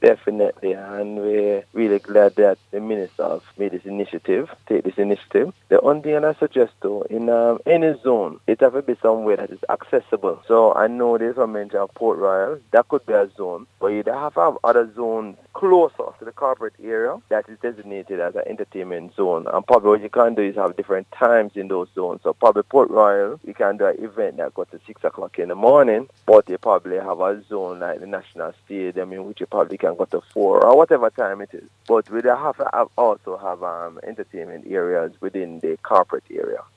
Definitely, and we're really glad that the minister have made this initiative, take this initiative. The only thing I suggest though, in any zone, it have to be somewhere that is accessible. So I know there's a mention of Port Royal, that could be a zone, but you have to have other zones closer to the corporate area that is designated as an entertainment zone. And probably what you can do is have different times in those zones. So probably Port Royal, you can do an event that goes to 6 o'clock in the morning, but you probably have a zone like the National Stadium in which you probably can go to 4 or whatever time it is. But we have to also have entertainment areas within the corporate area.